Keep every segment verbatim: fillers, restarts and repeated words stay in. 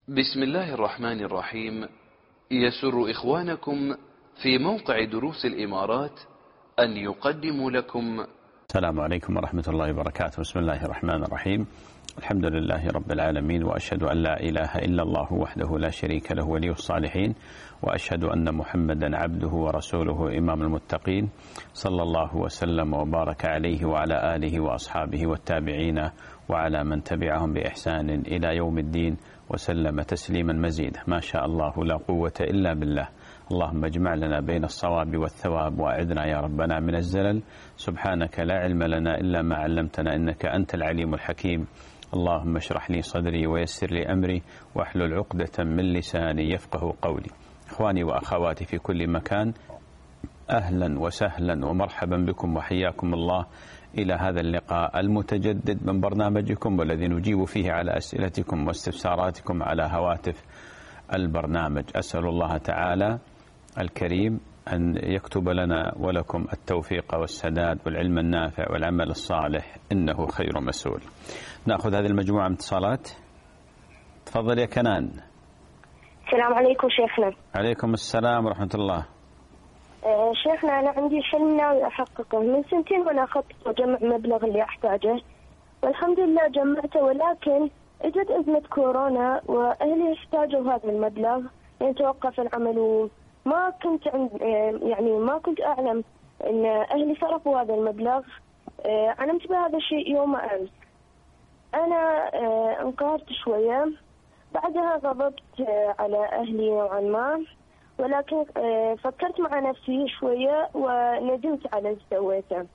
بسم الله الرحمن الرحيم. يسر إخوانكم في موقع دروس الإمارات أن يقدموا لكم. السلام عليكم ورحمة الله وبركاته. بسم الله الرحمن الرحيم. الحمد لله رب العالمين، وأشهد أن لا إله إلا الله وحده لا شريك له ولي الصالحين، وأشهد أن محمدا عبده ورسوله إمام المتقين، صلى الله وسلم وبارك عليه وعلى آله وأصحابه والتابعين وعلى من تبعهم بإحسان إلى يوم الدين، وسلم تسليما مزيدا. ما شاء الله لا قوة إلا بالله. اللهم اجمع لنا بين الصواب والثواب، وأعذنا يا ربنا من الزلل. سبحانك لا علم لنا إلا ما علمتنا، إنك أنت العليم الحكيم. اللهم اشرح لي صدري ويسر لي أمري واحلل عقدة من لساني يفقه قولي. إخواني وأخواتي في كل مكان، أهلا وسهلا ومرحبا بكم وحياكم الله إلى هذا اللقاء المتجدد من برنامجكم، والذي نجيب فيه على أسئلتكم واستفساراتكم على هواتف البرنامج. أسأل الله تعالى الكريم أن يكتب لنا ولكم التوفيق والسداد والعلم النافع والعمل الصالح، إنه خير مسؤول. نأخذ هذه المجموعة من اتصالات. تفضل يا كنان. السلام عليكم شيخنا. عليكم السلام ورحمة الله. أه شيخنا، أنا عندي حلم ناوي أحققه من سنتين، وأنا أخطط وجمع مبلغ اللي أحتاجه، والحمد لله جمعته، ولكن اجت أزمة كورونا وأهلي احتاجوا هذا المبلغ لأن توقف العمل، وما كنت عند يعني ما كنت أعلم أن أهلي صرفوا هذا المبلغ. أه علمت بهذا الشيء يوم أمس. أنا أه انقهرت شوية، بعدها غضبت على أهلي نوعا ما، ولكن فكرت مع نفسي شوية وندمت على اللي سويته.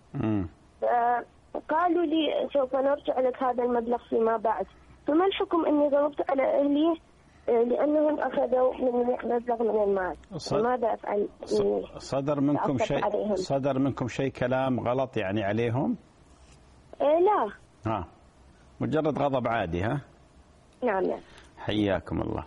قالوا لي سوف نرجع لك هذا المبلغ فيما بعد، فما الحكم أني غضبت على أهلي لأنهم أخذوا من مبلغ من المال؟ ماذا أفعل؟ صدر منكم شيء صدر منكم شيء كلام غلط يعني عليهم؟ إيه لا. ها مجرد غضب عادي. ها نعم نعم. حياكم الله.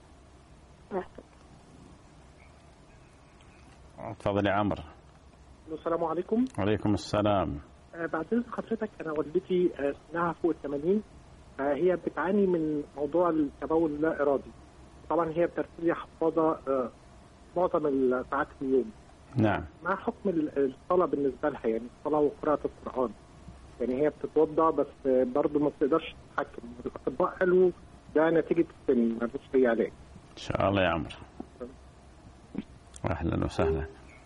تفضل يا عمرو. السلام عليكم. وعليكم السلام. آه بعد إذن حضرتك، أنا والدتي آه سنها فوق الثمانين، آه هي بتعاني من موضوع التبول اللا إرادي. طبعا هي بترتدي حفاضة آه معظم الساعات في اليوم. نعم. ما حكم الصلاة بالنسبة لها، يعني الصلاة وقراءة القرآن؟ يعني هي بتتوضأ بس آه برضه ما بتقدرش تتحكم. الأطباء قالوا ده نتيجة السن، ما فيش فيه علاج. إن شاء الله يا عمرو. أهلا وسهلا.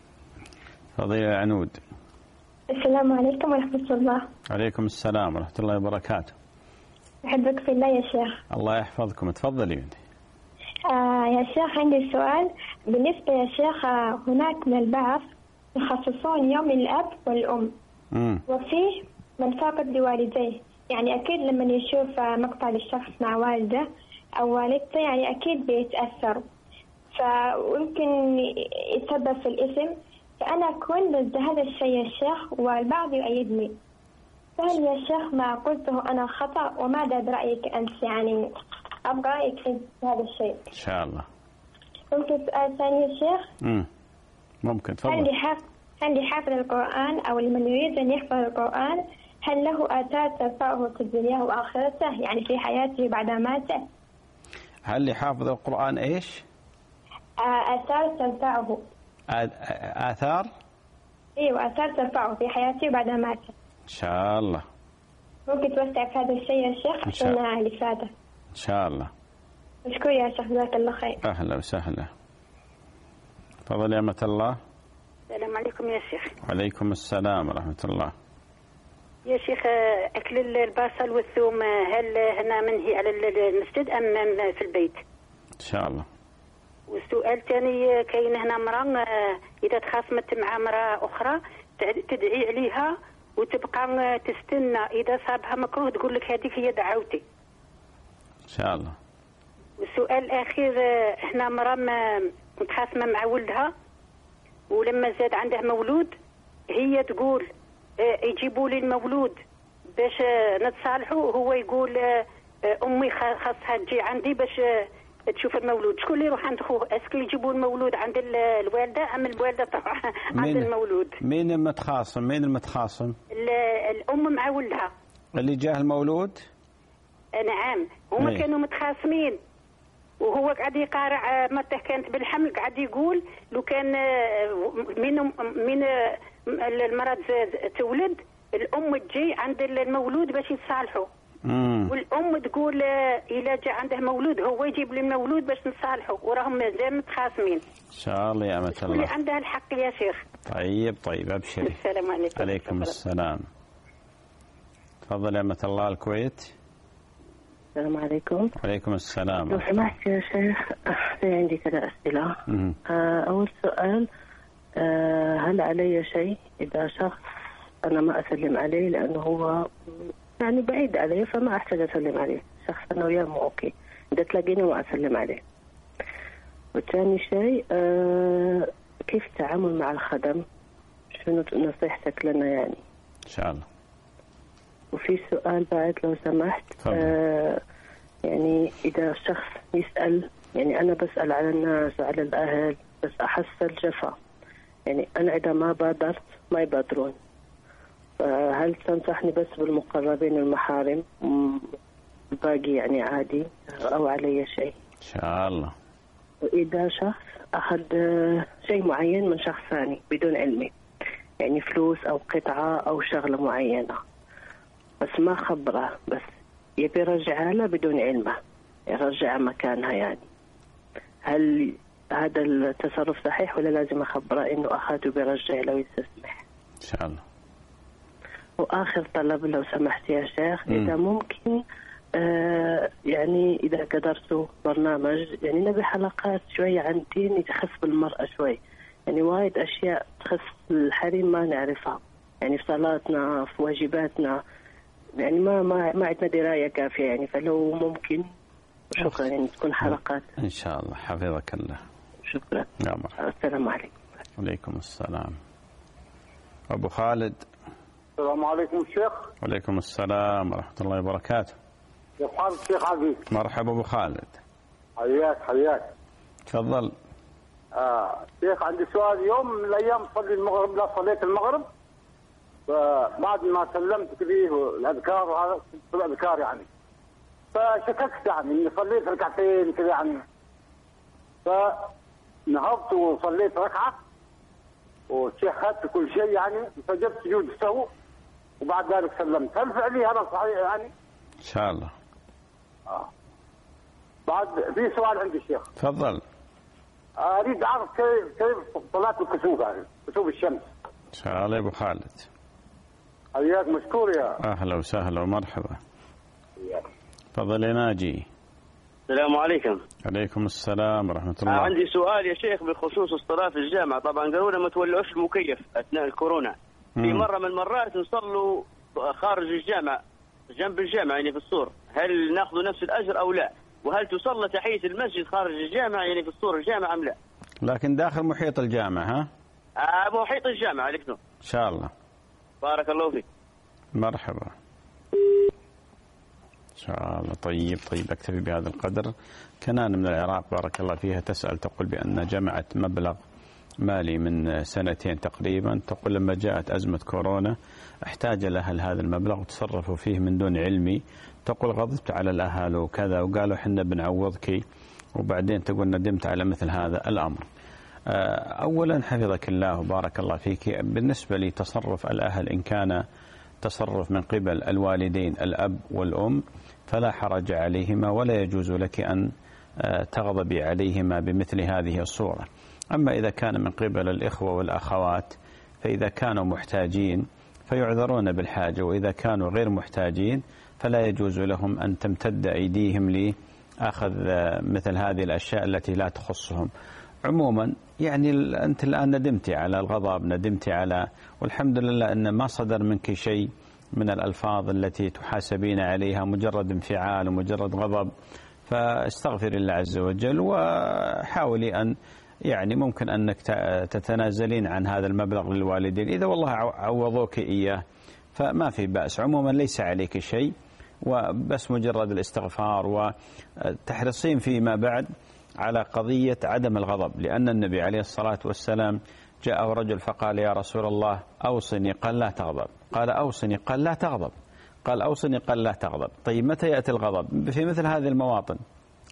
فضيلة يا عنود. السلام عليكم ورحمة الله. عليكم السلام ورحمة الله وبركاته. أحبك في الله يا شيخ. الله يحفظكم. تفضلي بنتي. آه يا شيخ، عندي سؤال. بالنسبة يا شيخ، هناك من البعض يخصصون يوم الأب والأم، مم. وفيه من فاقد لوالديه، يعني أكيد لما يشوف مقطع للشخص مع والده أو والدته يعني أكيد بيتأثر، فيمكن يتسبب في الإثم. فأنا أكون ضد هذا الشيء يا شيخ، والبعض يؤيدني، فهل يا شيخ ما قلته أنا خطأ؟ وماذا برأيك أنت؟ يعني أبغى رأيك في هذا الشيء إن شاء الله. ممكن سؤال ثاني يا شيخ؟ امم ممكن. تفضل. هل لحافظ هل لحافظ القرآن أو لمن يريد أن يحفظ القرآن هل له آثار تنفعه في الدنيا وآخرته، يعني في حياته بعد ماته؟ هل لحافظ القرآن إيش؟ آثار تنفعه. آثار؟ ايوه، آثار تنفعه في حياته بعد ماته. إن شاء الله. ممكن توسع في هذا الشيء يا شيخ عشان الإفادة؟ إن شاء الله. مشكور يا شيخ، جزاك الله خير. أهلا وسهلا. تفضل يا أمة الله. السلام عليكم يا شيخ. وعليكم السلام ورحمة الله. يا شيخ، أكل البصل والثوم هل هنا منهي على المسجد أم في البيت؟ إن شاء الله. والسؤال الثاني، كاين هنا امرأة إذا تخاصمت مع امرأة أخرى تدعي عليها وتبقى تستنى إذا صابها مكروه تقول لك هذيك هي دعوتي. إن شاء الله. والسؤال الأخير، هنا امرأة متخاصمة مع ولدها، ولما زاد عنده مولود هي تقول يجيبوا لي المولود باش نتصالحوا، هو يقول أمي خاصها تجي عندي باش تشوف المولود. شكون اللي يروح عند خوه؟ اسكو يجيبوا المولود عند الوالده ام الوالده تروح عند المولود؟ مين المتخاصم؟ مين المتخاصم؟ الام مع ولدها اللي جاه المولود. نعم، هما كانوا متخاصمين قاعد يقارع مرته كانت بالحمل، قاعد يقول لو كان من من المرض تولد الام تجي عند المولود باش يتصالحوا، والام تقول اذا جاء عنده مولود هو يجيب لي المولود باش نصالحوا، وراهم مازال متخاصمين. ان شاء الله يا امة الله. اللي عندها الحق يا شيخ. طيب طيب ابشري. السلام عليكم. عليكم السلام. تفضل يا أمة الله الكويت. السلام عليكم. وعليكم السلام. لو سمحت يا شيخ في عندي كذا أسئلة. أول سؤال، هل علي شيء إذا شخص أنا ما أسلم عليه لأنه هو يعني بعيد علي فما أحتاج أسلم عليه، شخص أنا وياه مو أوكي، إذا تلاقيني ما أسلم عليه. والثاني شيء كيف التعامل مع الخدم؟ شنو نصيحتك لنا يعني؟ إن شاء الله. وفي سؤال بعد لو سمحت، آه يعني إذا الشخص يسأل، يعني أنا بسأل على الناس وعلى الأهل بس أحصل جفا، يعني أنا إذا ما بادرت ما يبادرون، فهل تنصحني بس بالمقربين والمحارم الباقي يعني عادي أو علي شيء؟ إن شاء الله. وإذا شخص أخذ شيء معين من شخص ثاني بدون علمي، يعني فلوس أو قطعة أو شغلة معينة بس ما خبره، بس يبي يرجعها له بدون علمه، يرجعها مكانها، يعني هل هذا التصرف صحيح ولا لازم أخبره إنه أخذه بيرجع له ويستسمح؟ إن شاء الله. وآخر طلب لو سمحت يا شيخ، م. إذا ممكن آه يعني إذا قدرتوا برنامج، يعني نبي حلقات شوية عن دين يتخص بالمرأة شوي، يعني وايد أشياء تخص الحريم ما نعرفها، يعني في صلاتنا في واجباتنا، يعني ما ما ما عندنا دراية كافية، يعني فلو ممكن شكرا يعني تكون حلقات. إن شاء الله. حفظك الله. شكرا. يا مرحبا. السلام عليكم. وعليكم السلام. أبو خالد. السلام عليكم الشيخ. وعليكم السلام ورحمة الله وبركاته. يا خالد الشيخ عزيز. مرحبا أبو خالد. حياك حياك. تفضل. آه شيخ عندي سؤال، يوم من الأيام صلي المغرب، لا صليت المغرب فبعد ما سلمت كذي الأذكار وهذا الأذكار يعني، فشككت يعني إني صليت ركعتين كذا يعني، فنهضت وصليت ركعة وشيخت كل شيء يعني، سجدت سجود السهو وبعد ذلك سلمت، هل فعلي هذا صحيح يعني؟ إن شاء الله. آه. بعد في سؤال عندي الشيخ. تفضل. أريد أعرف كيف كيف صلاة الكسوف يعني كسوف الشمس. إن شاء الله يا أبو خالد. حياك مشكور يا. أهلا وسهلا ومرحبا. تفضل يا ناجي. السلام عليكم. عليكم السلام ورحمة الله. عندي سؤال يا شيخ بخصوص الصلاة في الجامعة، طبعا قالوا لنا ما تولعوش المكيف أثناء الكورونا. مم. في مرة من المرات نصلوا خارج الجامعة جنب الجامعة يعني في السور، هل ناخذ نفس الأجر أو لا؟ وهل تصلى تحية المسجد خارج الجامعة يعني في السور الجامعة أم لا؟ لكن داخل محيط الجامعة ها؟ آه محيط الجامعة عليك نور. إن شاء الله. بارك الله فيك. مرحبا. إن شاء الله. طيب طيب أكتفي بهذا القدر. كنان من العراق بارك الله فيها تسأل، تقول بأن جمعت مبلغ مالي من سنتين تقريبا، تقول لما جاءت أزمة كورونا احتاج الأهل هذا المبلغ وتصرفوا فيه من دون علمي، تقول غضبت على الأهل وكذا وقالوا حنا بنعوضك، وبعدين تقول ندمت على مثل هذا الأمر. أولا حفظك الله وبارك الله فيك، بالنسبة لتصرف الأهل إن كان تصرف من قبل الوالدين الأب والأم فلا حرج عليهما ولا يجوز لك أن تغضبي عليهما بمثل هذه الصورة. أما إذا كان من قبل الإخوة والأخوات فإذا كانوا محتاجين فيعذرون بالحاجة، وإذا كانوا غير محتاجين فلا يجوز لهم أن تمتد أيديهم لأخذ مثل هذه الأشياء التي لا تخصهم. عموما يعني أنت الآن ندمتي على الغضب، ندمتي على، والحمد لله أن ما صدر منك شيء من الألفاظ التي تحاسبين عليها، مجرد انفعال ومجرد غضب، فاستغفر الله عز وجل وحاولي أن يعني ممكن أنك تتنازلين عن هذا المبلغ للوالدين، إذا والله عوضوك إياه فما في بأس. عموما ليس عليك شيء، وبس مجرد الاستغفار وتحرصين فيما بعد على قضية عدم الغضب، لأن النبي عليه الصلاة والسلام جاءه رجل فقال يا رسول الله أوصني، قال لا تغضب، قال أوصني، قال لا تغضب، قال أوصني، قال لا تغضب. طيب متى يأتي الغضب؟ في مثل هذه المواطن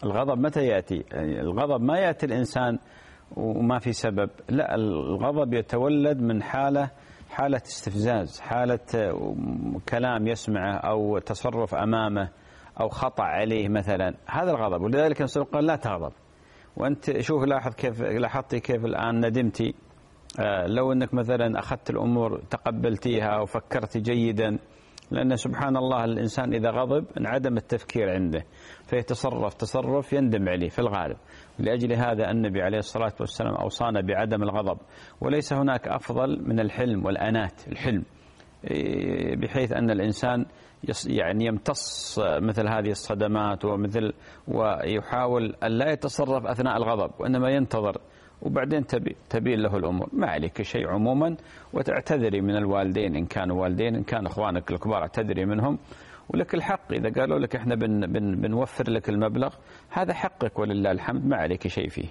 الغضب متى يأتي؟ الغضب ما يأتي الإنسان وما في سبب، لا، الغضب يتولد من حالة حالة استفزاز، حالة كلام يسمعه أو تصرف أمامه أو خطأ عليه مثلا، هذا الغضب. ولذلك الرسول قال لا تغضب. وأنت شوف، لاحظ كيف لاحظتي كيف الآن ندمتي. آه لو أنك مثلا أخذت الأمور تقبلتيها وفكرت جيدا، لأن سبحان الله الإنسان إذا غضب انعدم التفكير عنده فيتصرف تصرف يندم عليه في الغالب. لأجل هذا النبي عليه الصلاة والسلام أوصانا بعدم الغضب. وليس هناك أفضل من الحلم والأنات. الحلم بحيث أن الإنسان يعني يمتص مثل هذه الصدمات ومثل ويحاول أن لا يتصرف أثناء الغضب، وإنما ينتظر وبعدين تبين له الأمور. ما عليك شيء عموما، وتعتذري من الوالدين إن كانوا والدين، إن كان إخوانك الكبار اعتذري منهم، ولك الحق إذا قالوا لك إحنا بن بن بنوفر لك المبلغ، هذا حقك ولله الحمد، ما عليك شيء فيه.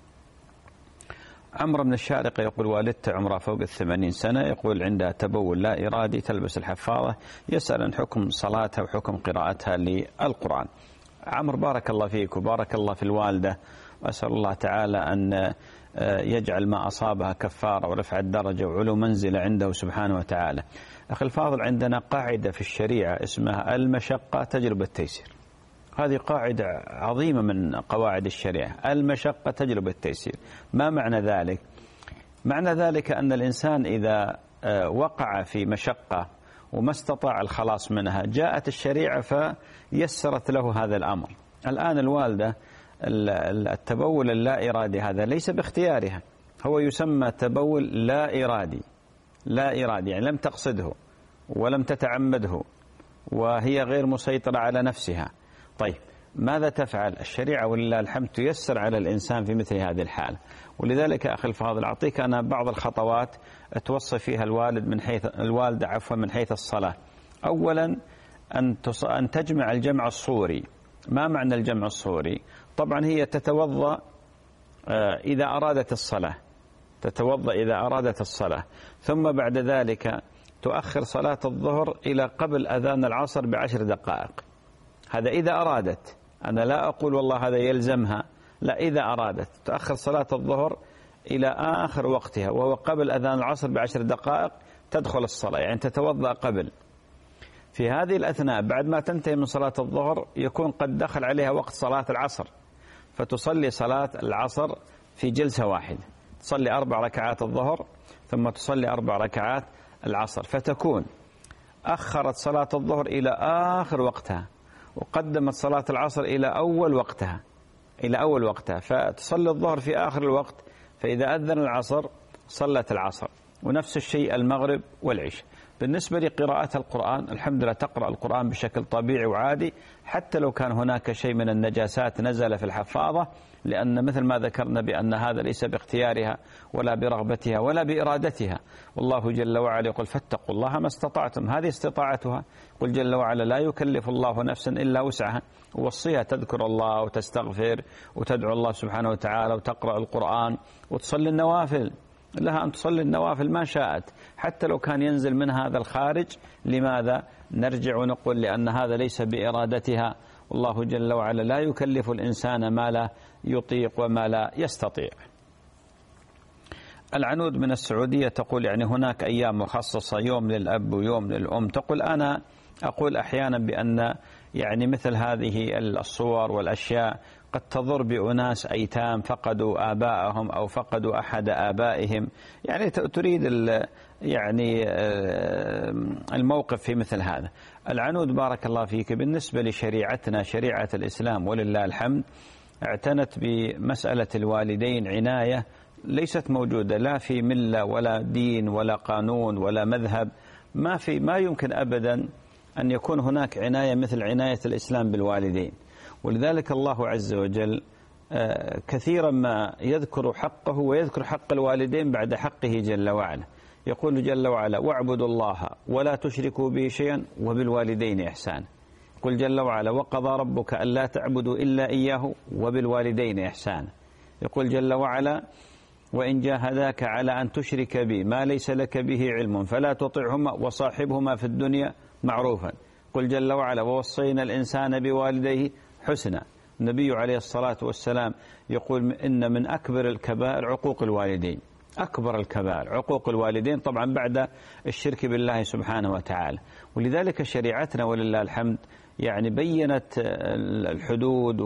عمرو بن الشارقة يقول والدته عمرها فوق الثمانين سنة، يقول عندها تبول لا إرادي، تلبس الحفاظة، يسأل عن حكم صلاتها وحكم قراءتها للقرآن. عمرو بارك الله فيك وبارك الله في الوالدة، وأسأل الله تعالى أن يجعل ما أصابها كفارة ورفع الدرجة وعلو منزلة عنده سبحانه وتعالى. أخي الفاضل، عندنا قاعدة في الشريعة اسمها المشقة تجلب التيسير. هذه قاعدة عظيمة من قواعد الشريعة، المشقة تجلب التيسير. ما معنى ذلك؟ معنى ذلك أن الإنسان إذا وقع في مشقة وما استطاع الخلاص منها، جاءت الشريعة فيسرت له هذا الأمر. الآن الوالدة التبول اللا إرادي هذا ليس باختيارها، هو يسمى تبول لا إرادي. لا إرادي يعني لم تقصده ولم تتعمده وهي غير مسيطرة على نفسها. طيب ماذا تفعل؟ الشريعة ولله الحمد تيسر على الإنسان في مثل هذه الحالة. ولذلك أخي الفاضل أعطيك أنا بعض الخطوات توصي فيها الوالد من حيث الوالدة عفوا من حيث الصلاة. أولا أن أن تجمع الجمع الصوري. ما معنى الجمع الصوري؟ طبعا هي تتوضأ إذا أرادت الصلاة، تتوضأ إذا أرادت الصلاة، ثم بعد ذلك تؤخر صلاة الظهر إلى قبل أذان العصر بعشر دقائق. هذا إذا أرادت، أنا لا أقول والله هذا يلزمها، لا، إذا أرادت تؤخر صلاة الظهر إلى آخر وقتها وهو قبل أذان العصر بعشر دقائق تدخل الصلاة، يعني تتوضأ قبل. في هذه الأثناء بعد ما تنتهي من صلاة الظهر يكون قد دخل عليها وقت صلاة العصر، فتصلي صلاة العصر في جلسة واحدة، تصلي أربع ركعات الظهر ثم تصلي أربع ركعات العصر، فتكون أخرت صلاة الظهر إلى آخر وقتها وقدمت صلاة العصر إلى أول وقتها إلى أول وقتها فتصلي الظهر في آخر الوقت، فإذا أذن العصر صلت العصر. ونفس الشيء المغرب والعشاء. بالنسبة لقراءة القرآن الحمد لله تقرأ القرآن بشكل طبيعي وعادي، حتى لو كان هناك شيء من النجاسات نزل في الحفاظة، لأن مثل ما ذكرنا بأن هذا ليس باختيارها ولا برغبتها ولا بإرادتها. والله جل وعلا يقول فاتقوا الله ما استطعتم، هذه استطاعتها. قل جل وعلا لا يكلف الله نفسا إلا وسعها، ووصيها تذكر الله وتستغفر وتدعو الله سبحانه وتعالى وتقرأ القرآن وتصلي النوافل، لها أن تصلي النوافل ما شاءت حتى لو كان ينزل من هذا الخارج. لماذا؟ نرجع ونقول لأن هذا ليس بإرادتها، والله جل وعلا لا يكلف الإنسان ما لا يطيق وما لا يستطيع. العنود من السعودية تقول يعني هناك أيام مخصصة، يوم للأب ويوم للأم. تقول أنا أقول أحيانا بأن يعني مثل هذه الصور والأشياء قد تضر بأناس أيتام فقدوا آبائهم أو فقدوا أحد آبائهم، يعني تريد يعني الموقف في مثل هذا. العنود بارك الله فيك بالنسبة لشريعتنا شريعة الإسلام ولله الحمد اعتنت بمسألة الوالدين عناية ليست موجودة لا في ملة ولا دين ولا قانون ولا مذهب. ما في ما يمكن أبدا أن يكون هناك عناية مثل عناية الإسلام بالوالدين. ولذلك الله عز وجل كثيرا ما يذكر حقه ويذكر حق الوالدين بعد حقه جل وعلا. يقول جل وعلا واعبدوا الله ولا تشركوا به شيئا وبالوالدين إحسانا. يقول جل وعلا وقضى ربك ألا تعبدوا إلا إياه وبالوالدين إحسانا. يقول جل وعلا وإن جاهداك على أن تشرك بي ما ليس لك به علم فلا تطعهما وصاحبهما في الدنيا معروفا. قل جل وعلا ووصينا الإنسان بوالديه حسنا النبي عليه الصلاة والسلام يقول إن من أكبر الكبائر عقوق الوالدين، أكبر الكبائر عقوق الوالدين، طبعا بعد الشرك بالله سبحانه وتعالى. ولذلك شريعتنا ولله الحمد يعني بينت الحدود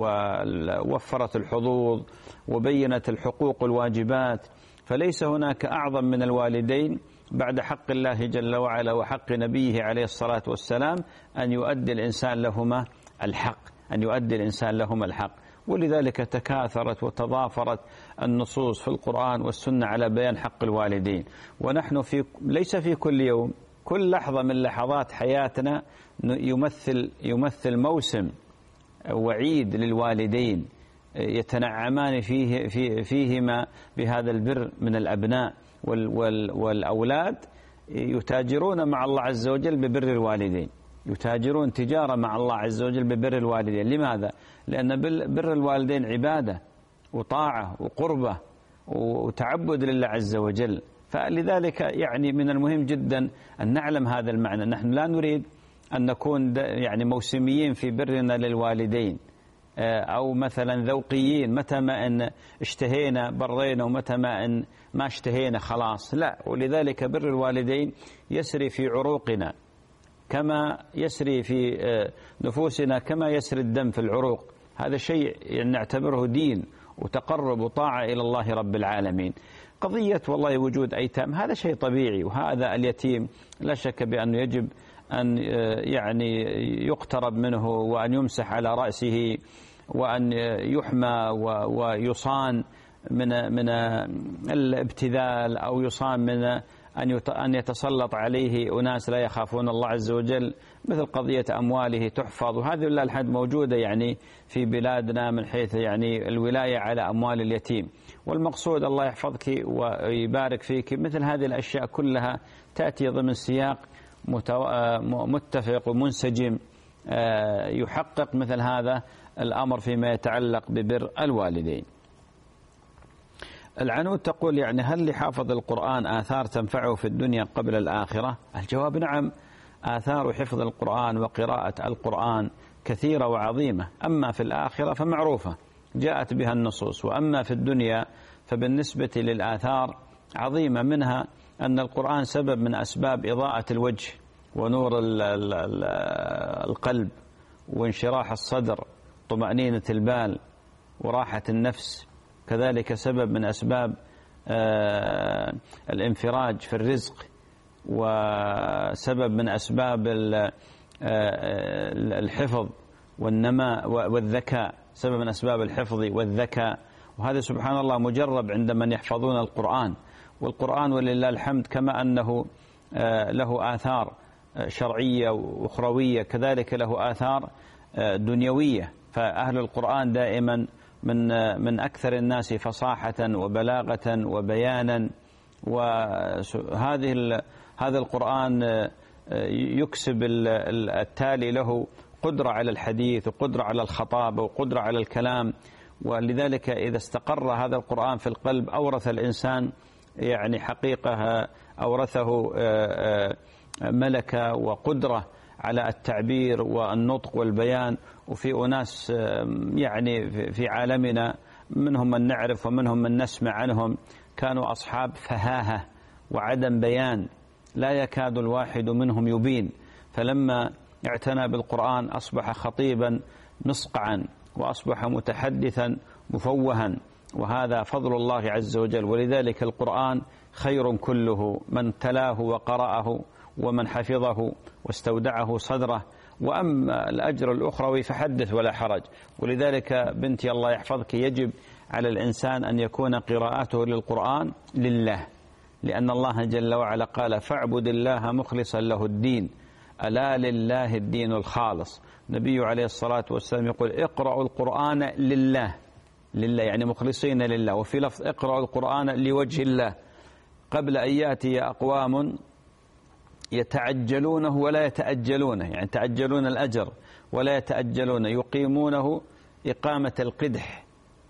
ووفرت الحظوظ وبينت الحقوق والواجبات، فليس هناك أعظم من الوالدين بعد حق الله جل وعلا وحق نبيه عليه الصلاة والسلام أن يؤدي الإنسان لهما الحق، أن يؤدي الإنسان لهما الحق. ولذلك تكاثرت وتضافرت النصوص في القرآن والسنة على بيان حق الوالدين. ونحن في ليس في كل يوم، كل لحظة من لحظات حياتنا يمثل يمثل موسم وعيد للوالدين يتنعمان فيه في فيهما بهذا البر من الأبناء والأولاد، يتاجرون مع الله عز وجل ببر الوالدين، يتاجرون تجارة مع الله عز وجل ببر الوالدين. لماذا؟ لأن بر الوالدين عبادة وطاعة وقربة وتعبد لله عز وجل. فلذلك يعني من المهم جدا أن نعلم هذا المعنى. نحن لا نريد أن نكون يعني موسميين في برنا للوالدين أو مثلا ذوقيين، متى ما أن اشتهينا برينا ومتى ما أن ما اشتهينا خلاص، لا. ولذلك بر الوالدين يسري في عروقنا كما يسري في نفوسنا كما يسري الدم في العروق. هذا شيء يعني نعتبره دين وتقرب وطاعة إلى الله رب العالمين. قضية والله وجود أيتام هذا شيء طبيعي، وهذا اليتيم لا شك بأنه يجب أن يعني يقترب منه وأن يمسح على رأسه وأن يحمى ويصان من من الابتذال أو يصان من أن يتسلط عليه أناس لا يخافون الله عز وجل، مثل قضية أمواله تحفظ، وهذه لله الحمد موجودة يعني في بلادنا من حيث يعني الولاية على أموال اليتيم. والمقصود الله يحفظك ويبارك فيك، مثل هذه الأشياء كلها تأتي ضمن سياق متفق ومنسجم يحقق مثل هذا الأمر فيما يتعلق ببر الوالدين. العنود تقول يعني هل لحافظ القرآن آثار تنفعه في الدنيا قبل الآخرة؟ الجواب نعم، آثار حفظ القرآن وقراءة القرآن كثيرة وعظيمة، أما في الآخرة فمعروفة جاءت بها النصوص، وأما في الدنيا فبالنسبة للآثار عظيمة، منها أن القرآن سبب من أسباب إضاءة الوجه ونور القلب وانشراح الصدر، طمأنينة البال وراحة النفس، كذلك سبب من أسباب الانفراج في الرزق، وسبب من أسباب الحفظ والنماء والذكاء، سبب من أسباب الحفظ والذكاء. وهذا سبحان الله مجرب عند من يحفظون القرآن. والقرآن ولله الحمد كما أنه له آثار شرعية وأخروية كذلك له آثار دنيوية، فأهل القرآن دائما من من أكثر الناس فصاحة وبلاغة وبيانا. وهذه هذا القرآن يكسب التالي له قدرة على الحديث وقدرة على الخطابة وقدرة على الكلام. ولذلك إذا استقر هذا القرآن في القلب أورث الإنسان يعني حقيقة، أورثه ملكة وقدرة على التعبير والنطق والبيان. وفي أناس يعني في عالمنا منهم من نعرف ومنهم من نسمع عنهم كانوا أصحاب فهاهة وعدم بيان، لا يكاد الواحد منهم يبين، فلما اعتنى بالقرآن أصبح خطيبا مصقعا وأصبح متحدثا مفوها، وهذا فضل الله عز وجل. ولذلك القرآن خير كله، من تلاه وقرأه ومن حفظه واستودعه صدره. وأما الأجر الأخروي فحدث ولا حرج. ولذلك بنتي الله يحفظك يجب على الإنسان أن يكون قراءته للقرآن لله، لأن الله جل وعلا قال فاعبد الله مخلصا له الدين، ألا لله الدين الخالص. النبي عليه الصلاة والسلام يقول اقرأوا القرآن لله، لله يعني مخلصين لله. وفي لفظ اقرأوا القرآن لوجه الله، قبل أن يأتي أقوام يتعجلونه ولا يتأجلونه، يعني يتعجلون الأجر ولا يتأجلونه، يقيمونه إقامة القدح،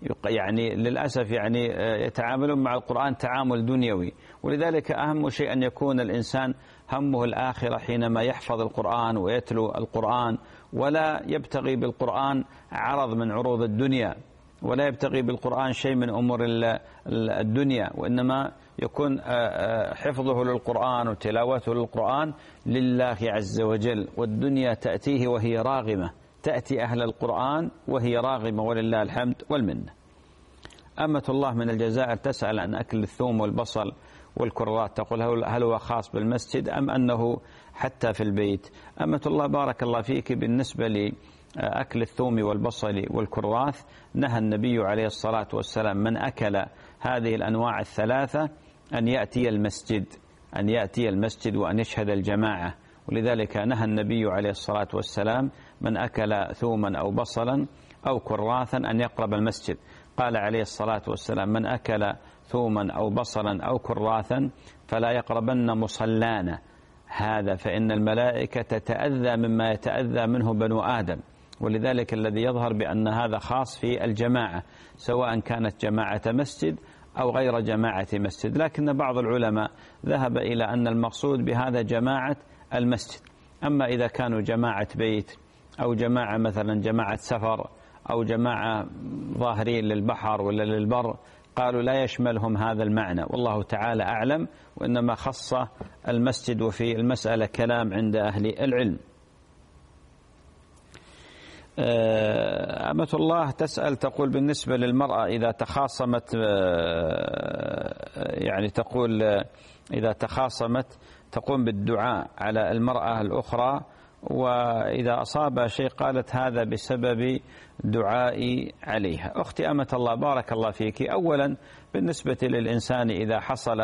يعني للأسف يعني يتعاملون مع القرآن تعامل دنيوي، ولذلك أهم شيء أن يكون الإنسان همه الآخرة حينما يحفظ القرآن ويتلو القرآن، ولا يبتغي بالقرآن عرض من عروض الدنيا، ولا يبتغي بالقرآن شيء من أمور الدنيا، وإنما يكون حفظه للقرآن وتلاوته للقرآن لله عز وجل، والدنيا تأتيه وهي راغمة، تأتي أهل القرآن وهي راغمة ولله الحمد والمنة. أمة الله من الجزائر تسأل عن أكل الثوم والبصل والكرات، تقول هل هو خاص بالمسجد أم أنه حتى في البيت؟ أمة الله بارك الله فيك، بالنسبة لأكل الثوم والبصل والكرات نهى النبي عليه الصلاة والسلام من أكل هذه الأنواع الثلاثة أن يأتي المسجد، أن يأتي المسجد وأن يشهد الجماعة، ولذلك نهى النبي عليه الصلاة والسلام من أكل ثوما أو بصلا أو كراثا أن يقرب المسجد. قال عليه الصلاة والسلام من أكل ثوما أو بصلا أو كراثا فلا يقربن مصلانا هذا، فإن الملائكة تتأذى مما يتأذى منه بنو آدم. ولذلك الذي يظهر بأن هذا خاص في الجماعة، سواء كانت جماعة مسجد أو غير جماعة مسجد، لكن بعض العلماء ذهب إلى أن المقصود بهذا جماعة المسجد. أما إذا كانوا جماعة بيت أو جماعة مثلا جماعة سفر أو جماعة ظاهرين للبحر ولا للبر، قالوا لا يشملهم هذا المعنى، والله تعالى أعلم، وإنما خص المسجد، وفي المسألة كلام عند أهل العلم. أمة الله تسأل تقول بالنسبة للمرأة إذا تخاصمت، يعني تقول إذا تخاصمت تقوم بالدعاء على المرأة الأخرى، وإذا أصاب شيء قالت هذا بسبب دعائي عليها. أختي أمة الله بارك الله فيك، أولا بالنسبة للإنسان إذا حصل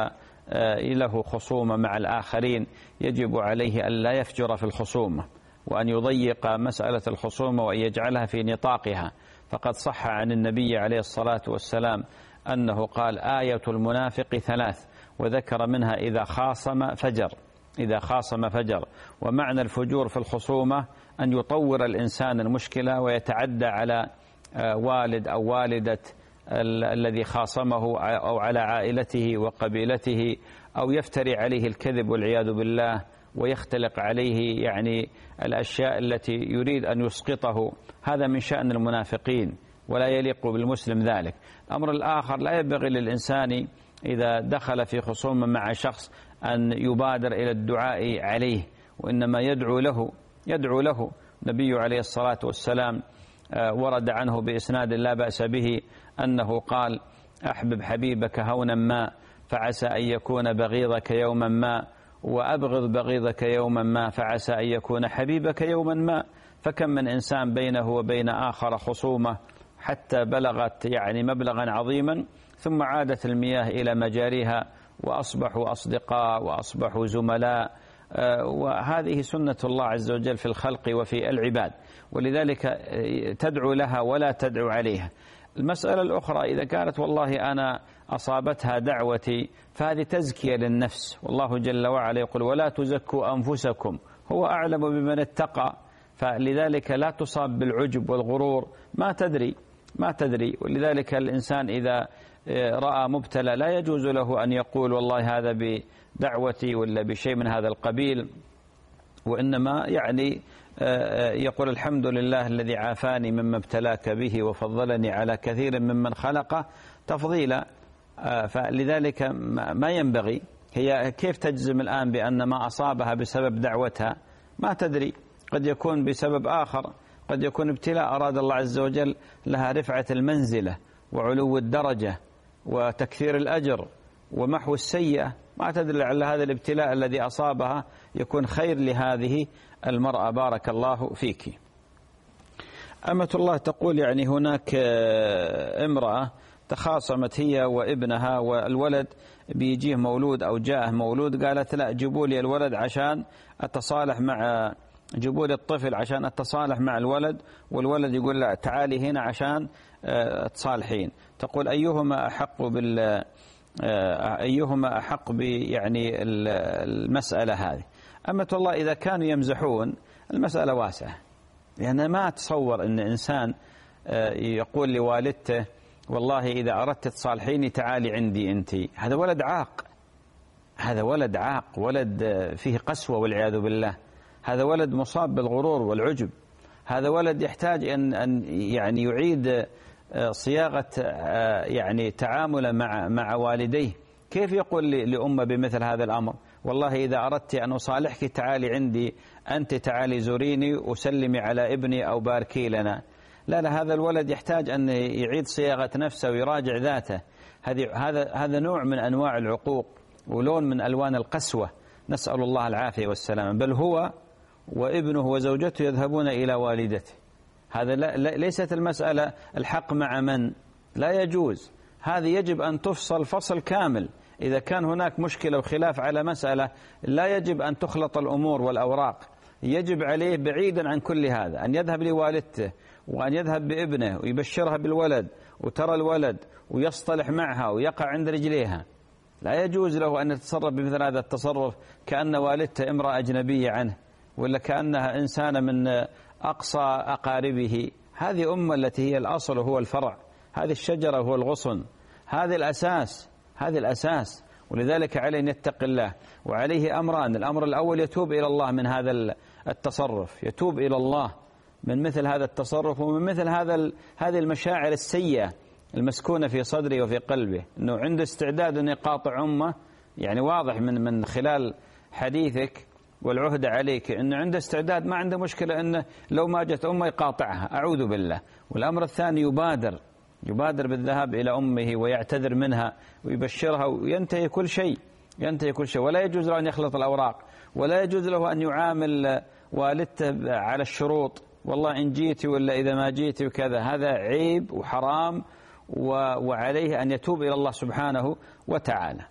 له خصومة مع الآخرين يجب عليه أن لا يفجر في الخصومة، وأن يضيق مسألة الخصومة وأن يجعلها في نطاقها. فقد صح عن النبي عليه الصلاة والسلام أنه قال آية المنافق ثلاث، وذكر منها إذا خاصم فجر، إذا خاصم فجر. ومعنى الفجور في الخصومة أن يطور الإنسان المشكلة ويتعدى على والد أو والدة الذي خاصمه أو على عائلته وقبيلته، أو يفتري عليه الكذب والعياذ بالله، ويختلق عليه يعني الأشياء التي يريد أن يسقطه. هذا من شأن المنافقين ولا يليق بالمسلم ذلك. الأمر الآخر، لا ينبغي للإنسان إذا دخل في خصومة مع شخص أن يبادر إلى الدعاء عليه، وإنما يدعو له يدعو له النبي عليه الصلاة والسلام ورد عنه بإسناد لا بأس به أنه قال أحبب حبيبك هونا ما فعسى أن يكون بغيضك يوما ما، وأبغض بغيضك يوما ما فعسى أن يكون حبيبك يوما ما. فكم من إنسان بينه وبين آخر خصومة حتى بلغت يعني مبلغا عظيما، ثم عادت المياه إلى مجاريها وأصبحوا أصدقاء وأصبحوا زملاء، وهذه سنة الله عز وجل في الخلق وفي العباد، ولذلك تدعو لها ولا تدعو عليها. المسألة الأخرى، إذا كانت والله أنا أصابتها دعوتي فهذه تزكية للنفس، والله جل وعلا يقول ولا تزكوا أنفسكم هو أعلم بمن اتقى، فلذلك لا تصاب بالعجب والغرور، ما تدري ما تدري ولذلك الإنسان إذا رأى مبتلى لا يجوز له أن يقول والله هذا بدعوتي ولا بشيء من هذا القبيل، وإنما يعني يقول الحمد لله الذي عافاني مما ابتلاك به وفضلني على كثير ممن خلقه تفضيلا. فلذلك ما ينبغي، هي كيف تجزم الآن بأن ما أصابها بسبب دعوتها؟ ما تدري، قد يكون بسبب آخر، قد يكون ابتلاء أراد الله عز وجل لها رفعة المنزلة وعلو الدرجة وتكثير الأجر ومحو السيئة، ما تدري لعل هذا الابتلاء الذي أصابها يكون خير لهذه المرأة. بارك الله فيك. أمة الله تقول يعني هناك امرأة تخاصمت هي وابنها، والولد بيجيه مولود أو جاءه مولود، قالت لا جيبوا لي الولد عشان أتصالح مع جيبوا لي الطفل عشان أتصالح مع الولد، والولد يقول لا تعالي هنا عشان تصالحين. تقول أيهما أحق بال أيهما أحق ب يعني المسألة هذه؟ أمة الله إذا كانوا يمزحون المسألة واسعة، يعني ما أتصور أن إنسان يقول لوالدته والله إذا أردت تصالحيني تعالي عندي أنت. هذا ولد عاق، هذا ولد عاق، ولد فيه قسوة والعياذ بالله، هذا ولد مصاب بالغرور والعجب، هذا ولد يحتاج أن أن يعني يعيد صياغة يعني تعامله مع مع والديه. كيف يقول لأمه بمثل هذا الأمر؟ والله إذا أردت أن أصالحك تعالي عندي، أنت تعالي زوريني وسلمي على ابني أو باركي لنا. لا لا، هذا الولد يحتاج أن يعيد صياغة نفسه ويراجع ذاته. هذه هذا هذا نوع من أنواع العقوق ولون من ألوان القسوة، نسأل الله العافية والسلامة. بل هو وابنه وزوجته يذهبون إلى والدته. هذا لا ليست المسألة الحق مع من، لا يجوز. هذه يجب أن تفصل فصل كامل. إذا كان هناك مشكلة وخلاف على مسألة لا يجب أن تخلط الأمور والأوراق، يجب عليه بعيدا عن كل هذا أن يذهب لوالدته وأن يذهب بابنه ويبشرها بالولد وترى الولد ويصطلح معها ويقع عند رجليها. لا يجوز له أن يتصرف بمثل هذا التصرف كأن والدته امرأة أجنبية عنه ولا كأنها إنسانة من أقصى أقاربه. هذه أمة التي هي الأصل وهو الفرع، هذه الشجرة وهو الغصن، هذه الأساس، هذه الأساس. ولذلك عليه أن يتقي الله، وعليه أمران. الأمر الأول يتوب إلى الله من هذا التصرف، يتوب إلى الله من مثل هذا التصرف ومن مثل هذا هذه المشاعر السيئة المسكونة في صدره وفي قلبه، أنه عنده استعداد أن يقاطع أمه. يعني واضح من من خلال حديثك والعهد عليك أنه عنده استعداد، ما عنده مشكلة أنه لو ما جت أمه يقاطعها، أعوذ بالله. والأمر الثاني يبادر يبادر بالذهاب إلى أمه ويعتذر منها ويبشرها وينتهي كل شيء، ينتهي كل شيء. ولا يجوز له أن يخلط الأوراق، ولا يجوز له أن يعامل والدته على الشروط، والله إن جيتي ولا إذا ما جيتي وكذا. هذا عيب وحرام، وعليه أن يتوب إلى الله سبحانه وتعالى.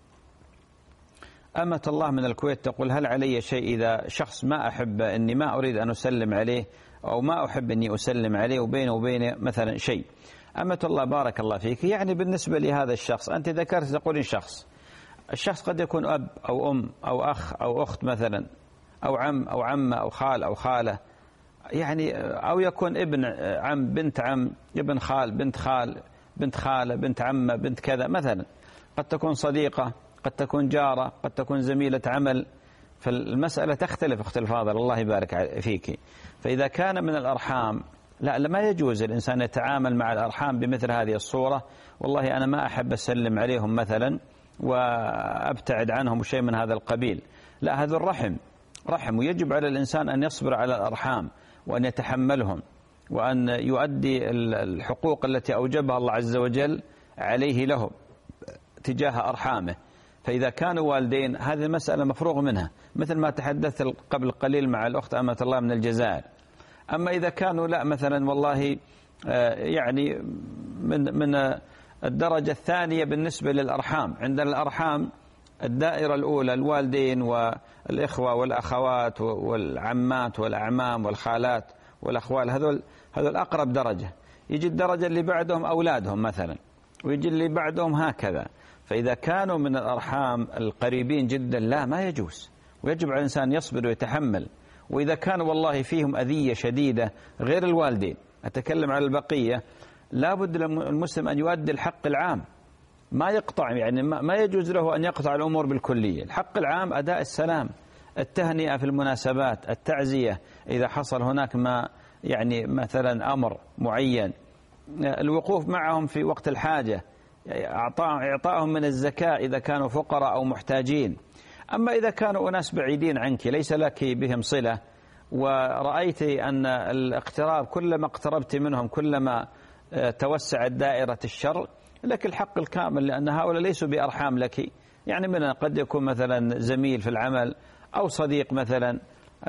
أمة الله من الكويت تقول: هل علي شيء إذا شخص ما أحب أني ما أريد أن أسلم عليه أو ما أحب أني أسلم عليه وبينه وبينه مثلا شيء؟ أمة الله بارك الله فيك، يعني بالنسبة لهذا الشخص أنت ذكرت تقولين شخص، الشخص قد يكون أب أو أم أو أخ أو أخت مثلا، أو عم أو عمة أو خال أو خالة، يعني أو يكون ابن عم بنت عم ابن خال بنت خال بنت خالة بنت عمة بنت كذا مثلا، قد تكون صديقة قد تكون جارة قد تكون زميلة عمل، فالمسألة تختلف أخت الفاضل الله يبارك فيك. فإذا كان من الأرحام لا ما يجوز الإنسان يتعامل مع الأرحام بمثل هذه الصورة. والله أنا ما أحب أسلم عليهم مثلا وأبتعد عنهم شيء من هذا القبيل، لا، هذا الرحم رحم، ويجب على الإنسان أن يصبر على الأرحام وأن يتحملهم وأن يؤدي الحقوق التي أوجبها الله عز وجل عليه له تجاه أرحامه. فإذا كانوا والدين هذه مسألة مفروغ منها، مثل ما تحدثت قبل قليل مع الأخت أمة الله من الجزائر. أما إذا كانوا لا مثلا والله يعني من من الدرجة الثانية بالنسبة للأرحام، عندنا الأرحام الدائرة الأولى الوالدين والإخوة والأخوات والعمات والأعمام والخالات والأخوال، هذول هذول أقرب درجة. يجي الدرجة اللي بعدهم أولادهم مثلا، ويجي اللي بعدهم هكذا. فإذا كانوا من الأرحام القريبين جدا لا ما يجوز، ويجب على الإنسان يصبر ويتحمل. وإذا كان والله فيهم أذية شديدة غير الوالدين، أتكلم على البقية، لابد للمسلم أن يؤدي الحق العام، ما يقطع، يعني ما يجوز له أن يقطع الأمور بالكلية. الحق العام أداء السلام، التهنئة في المناسبات، التعزية إذا حصل هناك ما يعني مثلا أمر معين، الوقوف معهم في وقت الحاجة، إعطائهم من الزكاة إذا كانوا فقراء أو محتاجين. أما إذا كانوا أناس بعيدين عنك ليس لك بهم صلة، ورأيت أن الاقتراب كلما اقتربت منهم كلما توسعت دائرة الشر، لك الحق الكامل، لأن هؤلاء ليسوا بأرحام لك. يعني من قد يكون مثلا زميل في العمل أو صديق مثلا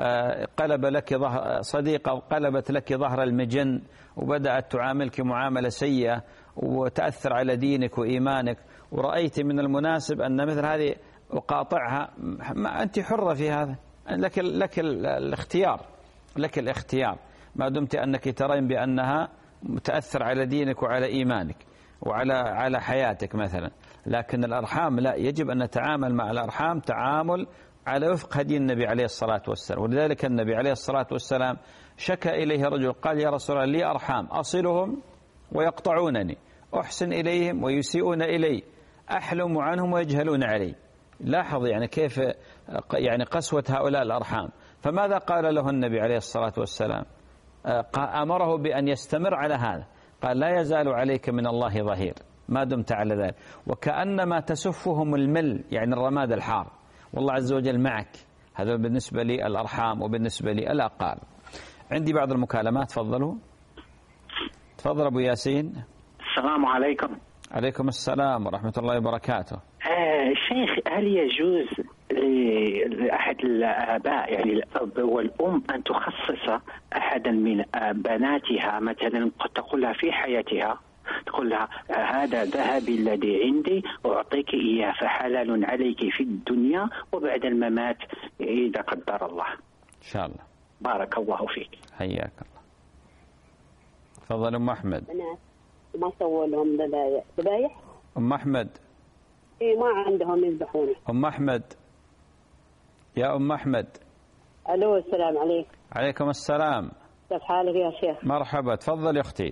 قلب لك ظهر صديقة قلبت لك ظهر المجن وبدأت تعاملك معاملة سيئة وتأثر على دينك وإيمانك، ورأيت من المناسب أن مثل هذه أقاطعها، ما أنت حرة في هذا، لك لك الاختيار، لك الاختيار ما دمت أنك ترين بأنها متأثر على دينك وعلى إيمانك وعلى على حياتك مثلا. لكن الأرحام لا، يجب أن نتعامل مع الأرحام تعامل على وفق هدي النبي عليه الصلاة والسلام. ولذلك النبي عليه الصلاة والسلام شكى إليه رجل قال: يا رسول الله لي أرحام أصلهم ويقطعونني، أحسن إليهم ويسيئون إلي، أحلم عنهم ويجهلون علي. لاحظ يعني كيف يعني قسوة هؤلاء الأرحام. فماذا قال له النبي عليه الصلاة والسلام؟ أمره بأن يستمر على هذا، قال لا يزال عليك من الله ظهير ما دمت على ذلك، وكأنما تسفهم المل يعني الرماد الحار، والله عز وجل معك. هذا بالنسبة لي الأرحام وبالنسبة لي الأقارب. عندي بعض المكالمات، تفضلوا. تفضل أبو ياسين. السلام عليكم. عليكم السلام ورحمة الله وبركاته. آه شيخ، هل يجوز لأحد الآباء يعني الأب والأم أن تخصص أحدا من بناتها مثلا، قد تقول لها في حياتها، تقول لها هذا ذهبي الذي عندي أعطيك إياه فحلال عليك في الدنيا وبعد الممات إذا قدر الله. إن شاء الله. بارك الله فيك. حياك الله. تفضل أم أحمد. بنات ما سووا لهم ذبايح. ذبايح؟ أم أحمد. إيه ما عندهم يذبحون. أم أحمد، يا أم أحمد. ألو السلام عليكم. عليكم السلام. كيف حالك يا شيخ؟ مرحبا، تفضل يا أختي،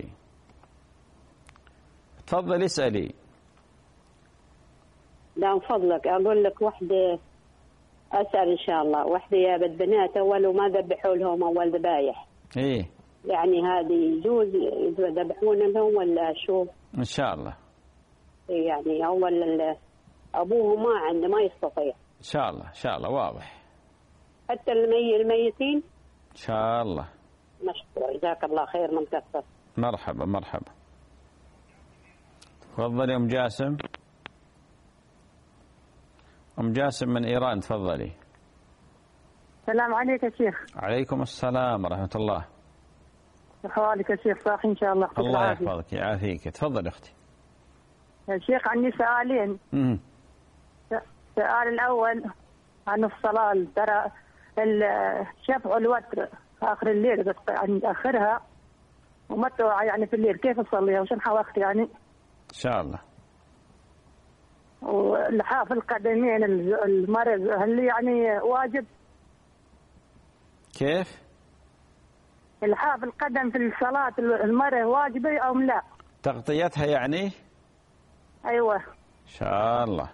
تفضل اسألي. لا من فضلك أقول لك وحدة، أسأل إن شاء الله، وحدة يا بنت بنات أول وما ذبحوا لهم أول ذبايح. إيه. يعني هذه يجوز يذبحون لهم ولا شو؟ إن شاء الله. يعني أول أبوه ما عنده ما يستطيع. إن شاء الله إن شاء الله واضح. حتى المي الميتين؟ إن شاء الله. مشكور، جزاك الله خير من كثر. مرحبا مرحبا. تفضلي أم جاسم. أم جاسم من إيران، تفضلي. السلام عليك يا شيخ. عليكم السلام ورحمة الله. أحوالك يا شيخ؟ صاحي إن شاء الله. الله يحفظك يعافيك. تفضل أختي. يا شيخ عندي سؤالين. امم السؤال الأول عن الصلاة، ترى الشفع والوتر آخر الليل يعني آخرها ومتى يعني في الليل كيف أصليها وشن وقت يعني؟ إن شاء الله. واللحاف القدمين المرض هل يعني واجب؟ كيف؟ الحاف القدم في الصلاة المرة واجبة أو لا؟ تغطيتها يعني؟ أيوة. إن شاء الله.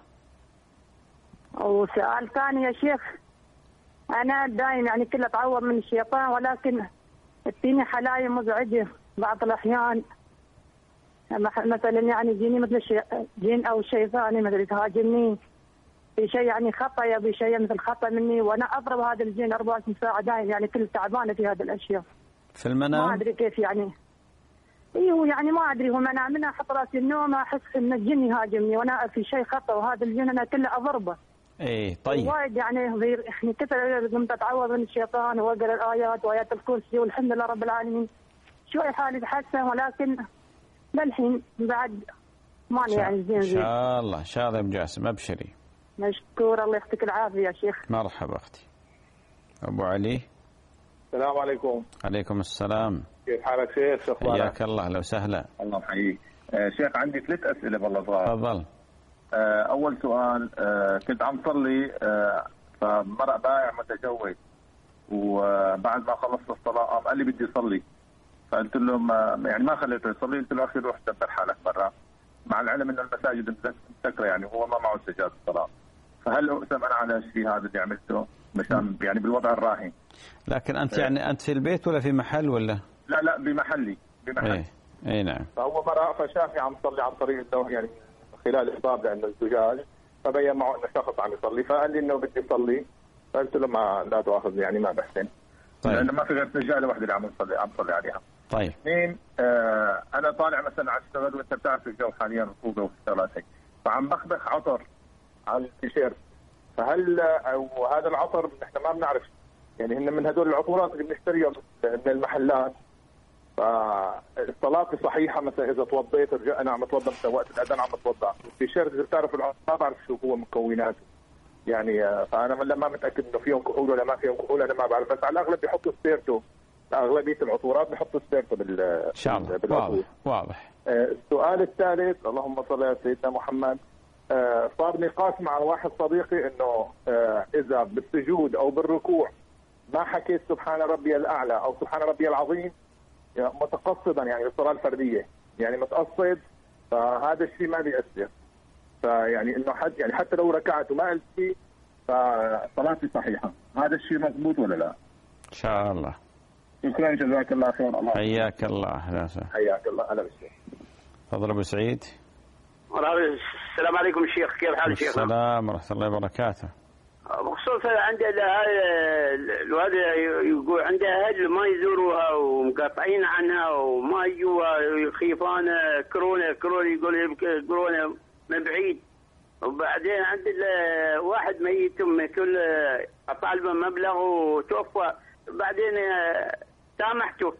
وسؤال ثاني يا شيخ، أنا دايم يعني كل أتعوض من الشيطان، ولكن تجيني حلايا مزعجة بعض الأحيان، مثلا يعني يجيني مثل شي... جين أو شيطاني مثل يتهاجمني بشيء يعني خطأ يا بشيء مثل خطأ مني، وأنا أضرب هذا الجين أربعة وعشرين ساعة دايم، يعني كل تعبانة في هذه الأشياء. في المنام؟ ما أدري كيف يعني. ايوه يعني ما ادري، هو انا من احط راسي النوم احس ان الجن يهاجمني وانا في شيء خطا، وهذا الجن انا كله اضربه. ايه طيب. وايد يعني يعني كثر قمت اتعوذ من الشيطان واقرا الايات وايات الكرسي والحمد لله رب العالمين. شوي حالي تحسن، ولكن للحين بعد ما يعني زين زين. ان شاء الله ان شاء الله يا ام جاسم، ابشري. مشكور، الله يعطيك العافيه يا شيخ. مرحبا اختي. ابو علي. السلام عليكم. عليكم السلام. كيف حالك شيخ؟ حياك الله، لو سهلا. الله يحييك. آه شيخ عندي ثلاث اسئله بالله صغار. تفضل. آه اول سؤال، آه كنت عم صلي آه فمرأة بائع متزوج، وبعد ما خلصت الصلاه قام قال لي بدي اصلي، فقلت له ما يعني ما خليته يصلي، قلت له اخي روح دبر حالك برا، مع العلم ان المساجد مسكره يعني وهو ما معه سجاد الصلاه، فهل اقسم انا على الشيء هذا اللي عملته مشان يعني بالوضع الراهن؟ لكن انت يعني انت في البيت ولا في محل ولا؟ لا لا بمحلي بمحل. ايه اي نعم. فهو مرة فشافني عم صلي عن طريق الدوح يعني خلال الباب لانه الزجاج، فبين معه انه شخص عم يصلي، فقال لي انه بدي اصلي، فقلت له ما لا تاخذني يعني ما بحسن. طيب. لانه ما في غير سجاده واحده اللي عم نصلي عم نصلي عليها. طيب. اثنين، آه انا طالع مثلا على الشغل وانت بتعرف الجو حاليا رطوبه والشغلات هيك، فعم بخبخ عطر على التيشيرت، فهل او هذا العطر نحن ما بنعرف يعني هن من هدول العطورات اللي بنشتريها من المحلات، فالصلاة صحيحة مثلا إذا توضيت رجع أنا عم أتوضأ مثلا وقت الأذان عم أتوضأ، التيشيرت إذا بتعرف ما بعرف شو هو مكوناته يعني، فأنا من ما متأكد إنه فيهم كحول ولا ما فيهم كحول أنا ما بعرف، بس على الأغلب بيحطوا سبيرتو، أغلبية العطورات بيحطوا سبيرتو بال إن شاء الله. واضح واضح. آه السؤال الثالث، اللهم صل على سيدنا محمد، آه صار نقاش مع واحد صديقي إنه آه إذا بالسجود أو بالركوع ما حكيت سبحان ربي الأعلى أو سبحان ربي العظيم يعني متقصدا يعني بالصلاة الفردية، يعني متقصد فهذا الشيء ما بيأثر. فيعني انه حد يعني حتى لو ركعت وما قلت شيء فصلاتي صحيحه، هذا الشيء مضبوط ولا لا؟ ان شاء الله. شكرا جزاك الله خير. الله حياك الله. لا سهل. حياك الله. اهلا بالشيخ. تفضل ابو سعيد. السلام عليكم شيخ، كيف حالك شيخ؟ السلام ورحمه الله وبركاته. بخصوص عنده الوالد يقول عنده اهل ما يزوروها ومقاطعين عنها وما يجوها يخيفون كورونا كورونا يقول كورونا من بعيد. وبعدين عند واحد ميت كل اطالبه مبلغ وتوفى، بعدين سامحته.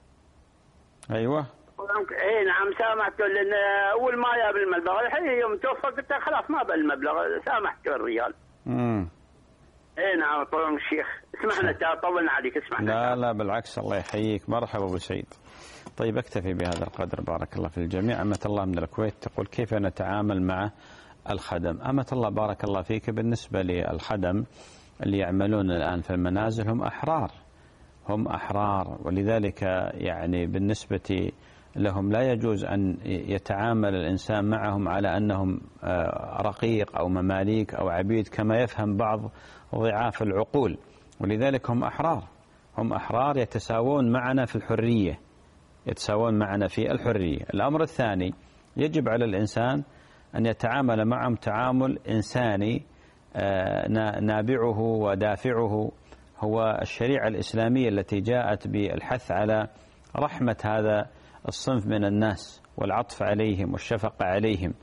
ايوه اي نعم سامحته، لان اول ما جاب المبلغ الحين يوم توفى قلت خلاص ما بالمبلغ سامحته الرجال. امم اي نعم. طول الشيخ اسمحنا طولنا عليك، اسمحنا. لا لا بالعكس، الله يحييك. مرحبا ابو سعيد. طيب اكتفي بهذا القدر، بارك الله في الجميع. أمة الله من الكويت تقول كيف نتعامل مع الخدم؟ أمة الله بارك الله فيك، بالنسبة للخدم اللي يعملون الآن في المنازل هم أحرار، هم أحرار، ولذلك يعني بالنسبة لهم لا يجوز أن يتعامل الإنسان معهم على أنهم رقيق أو مماليك أو عبيد كما يفهم بعض ضعاف العقول، ولذلك هم أحرار، هم أحرار يتساوون معنا في الحرية، يتساوون معنا في الحرية. الأمر الثاني، يجب على الإنسان أن يتعامل معهم تعامل إنساني نابعه ودافعه هو الشريعة الإسلامية التي جاءت بالحث على رحمة هذا الصنف من الناس والعطف عليهم والشفقة عليهم.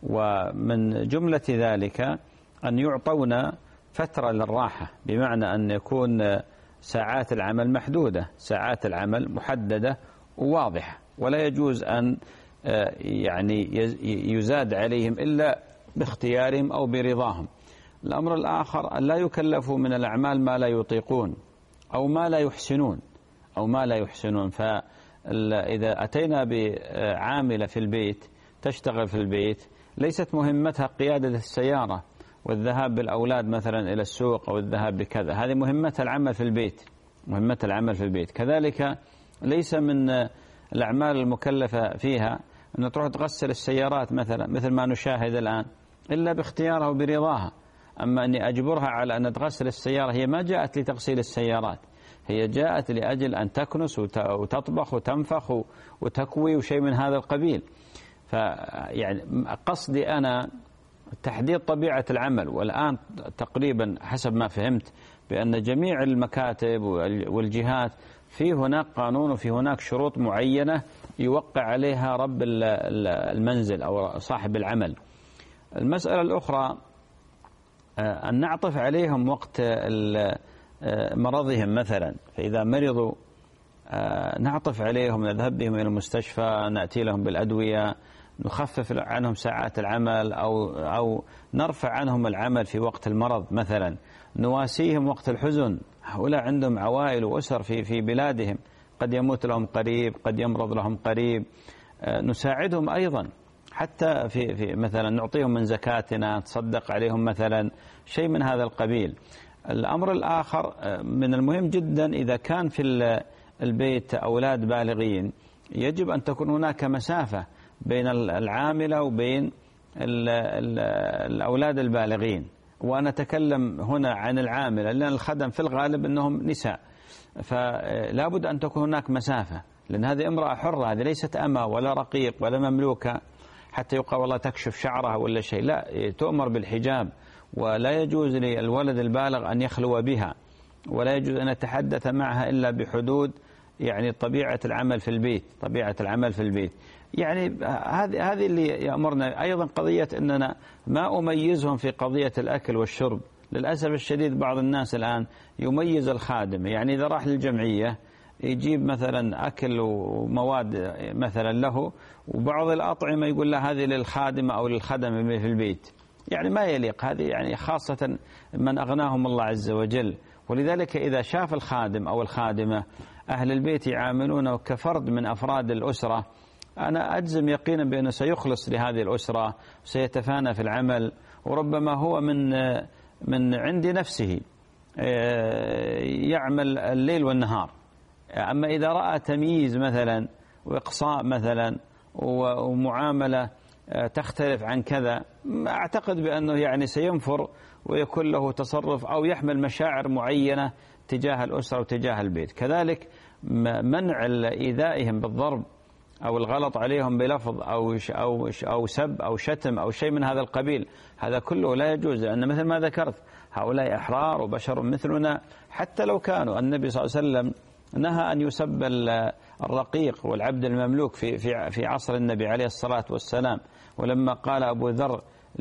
ومن جملة ذلك أن يعطون فترة للراحة، بمعنى أن يكون ساعات العمل محدودة، ساعات العمل محددة وواضحة، ولا يجوز أن يعني يزاد عليهم إلا باختيارهم أو برضاهم. الأمر الآخر أن لا يكلفوا من الأعمال ما لا يطيقون أو ما لا يحسنون أو ما لا يحسنون. فإذا أتينا بعاملة في البيت تشتغل في البيت ليست مهمتها قيادة السيارة والذهاب بالأولاد مثلا إلى السوق أو الذهاب بكذا، هذه مهمتها العمل في البيت، مهمتها العمل في البيت. كذلك ليس من الأعمال المكلفة فيها أن تروح تغسل السيارات مثلا مثل ما نشاهد الآن إلا باختيارها وبرضاها. أما أني أجبرها على أن تغسل السيارة، هي ما جاءت لتغسيل السيارات، هي جاءت لأجل أن تكنس وتطبخ وتنفخ وتكوي وشيء من هذا القبيل. فيعني قصدي أنا تحديد طبيعة العمل. والآن تقريبا حسب ما فهمت بأن جميع المكاتب والجهات في هناك قانون وفي هناك شروط معينة يوقع عليها رب المنزل أو صاحب العمل. المسألة الأخرى أن نعطف عليهم وقت مرضهم مثلا، فإذا مرضوا نعطف عليهم، نذهب بهم إلى المستشفى، نأتي لهم بالأدوية، نخفف عنهم ساعات العمل أو أو نرفع عنهم العمل في وقت المرض مثلا، نواسيهم وقت الحزن. هؤلاء عندهم عوائل وأسر في في بلادهم، قد يموت لهم قريب، قد يمرض لهم قريب، نساعدهم أيضا حتى في في مثلا نعطيهم من زكاتنا، نتصدق عليهم مثلا، شيء من هذا القبيل. الأمر الآخر من المهم جدا إذا كان في البيت أولاد بالغين يجب أن تكون هناك مسافة بين العاملة وبين الأولاد البالغين. وأنا أتكلم هنا عن العاملة لأن الخدم في الغالب أنهم نساء، فلا بد أن تكون هناك مسافة، لأن هذه امرأة حرة، هذه ليست أمة ولا رقيق ولا مملوكة حتى يقال والله تكشف شعرها ولا شيء، لا، تؤمر بالحجاب، ولا يجوز للولد البالغ أن يخلو بها، ولا يجوز أن يتحدث معها إلا بحدود يعني طبيعة العمل في البيت، طبيعة العمل في البيت. يعني هذه هذه اللي يأمرنا. أيضا قضية أننا ما أميزهم في قضية الأكل والشرب. للأسف الشديد بعض الناس الآن يميز الخادم، يعني إذا راح للجمعية يجيب مثلا أكل ومواد مثلا له، وبعض الأطعمة يقول له هذه للخادمة أو للخدم في البيت، يعني ما يليق. هذه يعني خاصة من أغناهم الله عز وجل. ولذلك إذا شاف الخادم أو الخادمة أهل البيت يعاملونه كفرد من أفراد الأسرة، أنا أجزم يقينا بأنه سيخلص لهذه الأسرة، سيتفانى في العمل، وربما هو من من عند نفسه يعمل الليل والنهار. أما إذا رأى تمييز مثلا وإقصاء مثلا ومعاملة تختلف عن كذا، أعتقد بأنه يعني سينفر ويكون له تصرف أو يحمل مشاعر معينة تجاه الأسرة وتجاه البيت. كذلك منع إيذائهم بالضرب أو الغلط عليهم بلفظ أو أو أو سب أو شتم أو شيء من هذا القبيل، هذا كله لا يجوز، لأن مثل ما ذكرت هؤلاء أحرار وبشر مثلنا، حتى لو كانوا. النبي صلى الله عليه وسلم نهى أن يسب الرقيق والعبد المملوك في في في عصر النبي عليه الصلاة والسلام. ولما قال أبو ذر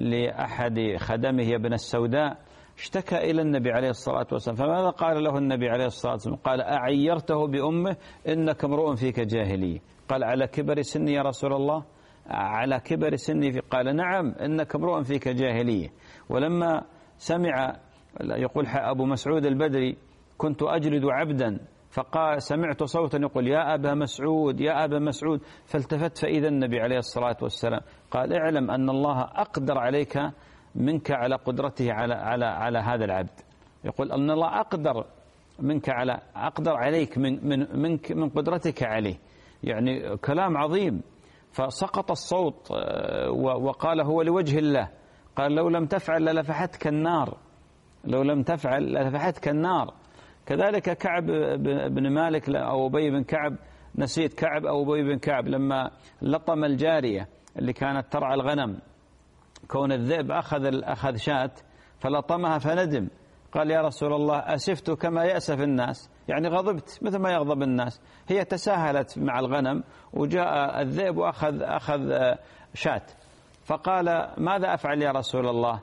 لأحد خدمه يا ابن السوداء اشتكى إلى النبي عليه الصلاة والسلام، فماذا قال له النبي عليه الصلاة والسلام؟ قال أعيرته بأمه إنك امرؤ فيك جاهلية. قال على كبر سني يا رسول الله؟ على كبر سني؟ قال نعم إنك امرؤ فيك جاهلية. ولما سمع يقول أبو مسعود البدري كنت أجلد عبدا فقال سمعت صوتا يقول يا أبا مسعود يا أبا مسعود، فالتفت فإذا النبي عليه الصلاة والسلام قال اعلم أن الله أقدر عليك منك على قدرته على على على هذا العبد. يقول أن الله أقدر منك على أقدر عليك من من منك من قدرتك عليه، يعني كلام عظيم. فسقط الصوت وقال هو لوجه الله. قال لو لم تفعل للفحتك النار، لو لم تفعل للفحتك النار. كذلك كعب بن مالك أو أبي بن كعب، نسيت كعب أو أبي بن كعب، لما لطم الجارية اللي كانت ترعى الغنم، كون الذئب أخذ أخذ شاة فلطمها فندم، قال يا رسول الله أسفت كما يأسف الناس، يعني غضبت مثل ما يغضب الناس. هي تساهلت مع الغنم وجاء الذئب وأخذ أخذ شاة، فقال ماذا أفعل يا رسول الله؟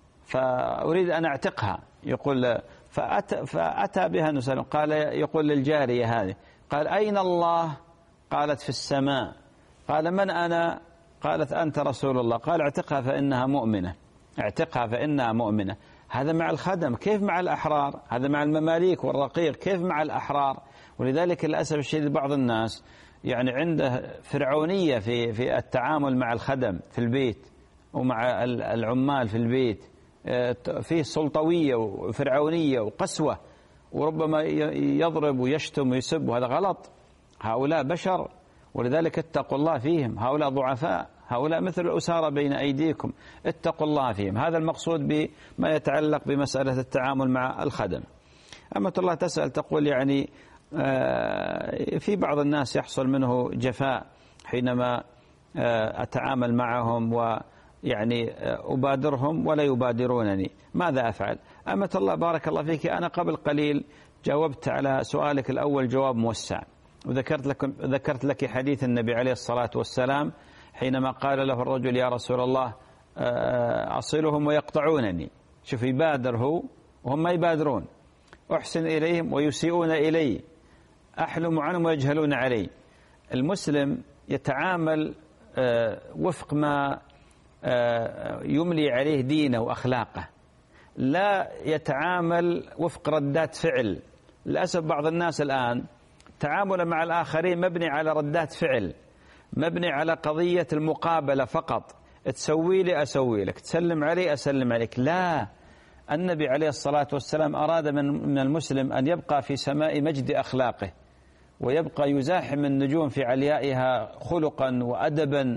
فأريد أن أعتقها. يقول فأتى, فأتى بها نسأل، قال يقول للجارية هذه، قال أين الله؟ قالت في السماء. قال من أنا؟ قالت أنت رسول الله. قال اعتقها فإنها مؤمنة، اعتقها فإنها مؤمنة. هذا مع الخدم، كيف مع الأحرار؟ هذا مع المماليك والرقيق، كيف مع الأحرار؟ ولذلك للأسف الشديد بعض الناس يعني عنده فرعونية في في التعامل مع الخدم في البيت ومع العمال في البيت، فيه سلطوية وفرعونية وقسوة، وربما يضرب ويشتم ويسب، وهذا غلط. هؤلاء بشر، ولذلك اتقوا الله فيهم. هؤلاء ضعفاء، هؤلاء مثل الأسارة بين أيديكم، اتقوا الله فيهم. هذا المقصود بما يتعلق بمسألة التعامل مع الخدم. أما الله تسأل تقول يعني في بعض الناس يحصل منه جفاء حينما أتعامل معهم ويعني أبادرهم ولا يبادرونني، ماذا أفعل؟ أما الله بارك الله فيك، أنا قبل قليل جاوبت على سؤالك الأول جواب موسع، وذكرت لك ذكرت لك حديث النبي عليه الصلاة والسلام حينما قال له الرجل يا رسول الله أصلهم ويقطعونني. شوف، يبادر هو وهم ما يبادرون، أحسن إليهم ويسيئون إلي، أحلم عنهم ويجهلون علي. المسلم يتعامل وفق ما يملي عليه دينه وأخلاقه، لا يتعامل وفق ردات فعل. للأسف بعض الناس الآن تعامل مع الآخرين مبني على ردات فعل، مبني على قضية المقابلة فقط، تسوي لي أسوي لك، تسلم علي أسلم عليك. لا، النبي عليه الصلاة والسلام أراد من المسلم أن يبقى في سماء مجد أخلاقه، ويبقى يزاحم النجوم في عليائها خلقا وأدبا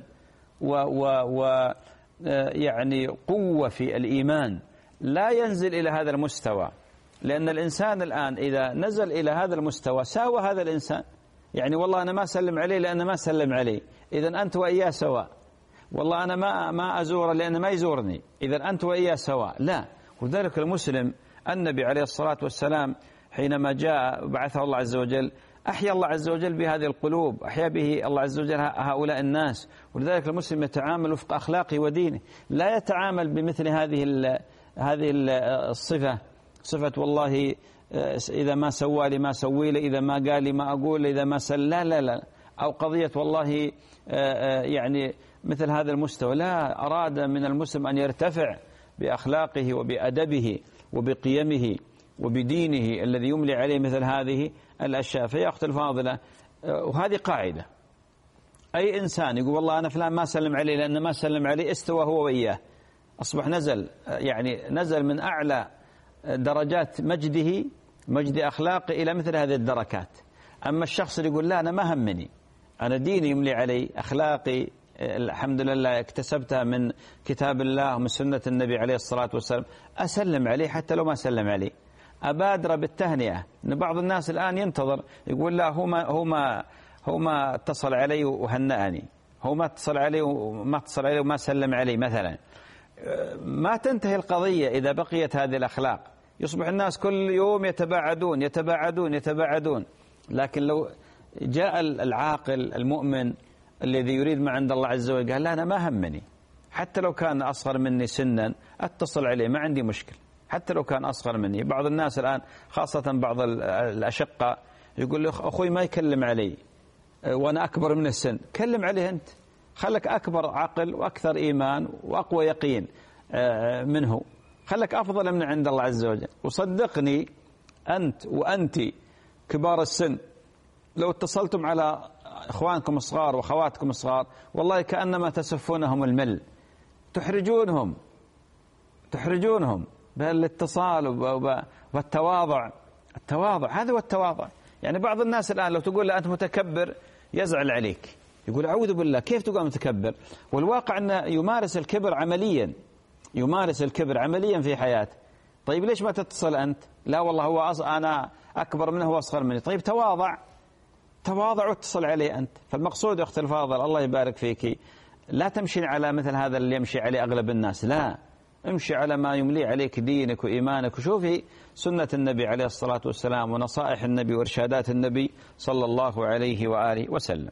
ويعني قوة في الإيمان، لا ينزل إلى هذا المستوى. لأن الإنسان الآن إذا نزل إلى هذا المستوى ساوى هذا الإنسان، يعني والله أنا ما أسلم عليه لأن ما سلم علي، إذن أنت وإياه سواء. والله أنا ما ما أزوره لأن ما يزورني، إذن أنت وإياه سواء. لا، وذلك المسلم النبي عليه الصلاة والسلام حينما جاء بعثه الله عز وجل أحيا الله عز وجل بهذه القلوب، أحيا به الله عز وجل هؤلاء الناس. ولذلك المسلم يتعامل وفق أخلاقه ودينه، لا يتعامل بمثل هذه هذه الصفة، صفة والله إذا ما سوى لي ما سوي لي، إذا ما قال لي ما أقول لي، إذا ما سل لا لا لا أو قضية والله يعني مثل هذا المستوى. لا، أراد من المسلم أن يرتفع بأخلاقه وبأدبه وبقيمه وبدينه الذي يملي عليه مثل هذه الأشياء. فيا أختي الفاضلة، وهذه قاعدة، أي إنسان يقول والله أنا فلان ما سلم عليه لأن ما سلم عليه، استوى هو وإياه، أصبح نزل، يعني نزل من أعلى درجات مجده، مجد أخلاقه، إلى مثل هذه الدركات. أما الشخص اللي يقول لا أنا ما همني، أنا ديني يملي علي، أخلاقي الحمد لله اكتسبتها من كتاب الله ومن سنة النبي عليه الصلاة والسلام، أسلم عليه حتى لو ما سلم علي، أبادر بالتهنئة. إن بعض الناس الآن ينتظر يقول لا هو ما هو ما هو ما اتصل علي وهنأني، هو ما اتصل علي وما اتصل علي وما سلم علي مثلا. ما تنتهي القضية إذا بقيت هذه الأخلاق، يصبح الناس كل يوم يتباعدون يتباعدون يتباعدون. لكن لو جاء العاقل المؤمن الذي يريد ما عند الله عز وجل قال لا أنا ما همني، حتى لو كان أصغر مني سنا أتصل عليه ما عندي مشكلة، حتى لو كان أصغر مني. بعض الناس الآن خاصة بعض الأشقة يقول له أخوي ما يكلم علي وأنا أكبر من السن، كلم عليه أنت، خلك أكبر عقل وأكثر إيمان وأقوى يقين منه، خلك أفضل من عند الله عز وجل. وصدقني أنت وأنت كبار السن لو اتصلتم على إخوانكم الصغار وأخواتكم الصغار والله كأنما تسفونهم المل، تحرجونهم تحرجونهم بالاتصال والتواضع. التواضع هذا هو التواضع. يعني بعض الناس الآن لو تقول له أنت متكبر يزعل عليك، يقول أعوذ بالله كيف تقول متكبر؟ والواقع أنه يمارس الكبر عمليا، يمارس الكبر عمليا في حياته. طيب ليش ما تتصل أنت؟ لا والله هو أص... أنا أكبر منه هو أصغر مني. طيب تواضع تواضع واتصل عليه أنت. فالمقصود يا أختي الفاضل الله يبارك فيك، لا تمشي على مثل هذا اللي يمشي عليه أغلب الناس، لا، امشي على ما يملي عليك دينك وإيمانك، وشوفي سنة النبي عليه الصلاة والسلام ونصائح النبي وإرشادات النبي صلى الله عليه وآله وسلم.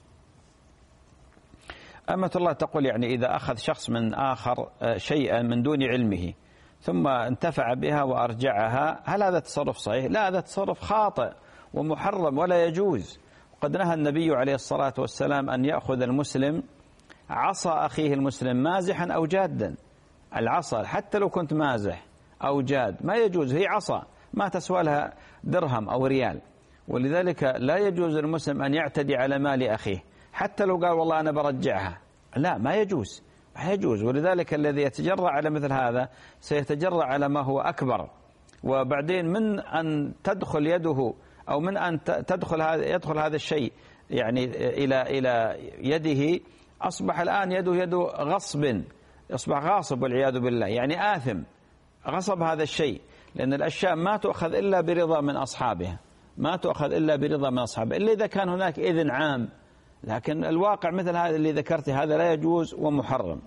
أمة الله تقول يعني إذا أخذ شخص من آخر شيئا من دون علمه ثم انتفع بها وأرجعها، هل هذا تصرف صحيح؟ لا، هذا تصرف خاطئ ومحرم ولا يجوز. قد نهى النبي عليه الصلاة والسلام أن يأخذ المسلم عصا أخيه المسلم مازحا أو جادا. العصا حتى لو كنت مازح أو جاد ما يجوز، هي عصا ما تسوى لها درهم أو ريال، ولذلك لا يجوز للمسلم أن يعتدي على مال أخيه حتى لو قال والله أنا برجعها، لا ما يجوز ما يجوز. ولذلك الذي يتجرأ على مثل هذا سيتجرأ على ما هو أكبر، وبعدين من أن تدخل يده أو من أن تدخل هذا يدخل هذا الشيء يعني إلى إلى يده، أصبح الآن يده يده غصب، يصبح غاصب والعياذ بالله، يعني آثم غصب هذا الشيء، لأن الأشياء ما تؤخذ إلا برضا من أصحابها، ما تؤخذ إلا برضا من أصحابها إلا إذا كان هناك إذن عام. لكن الواقع مثل هذا اللي ذكرته هذا لا يجوز ومحرم.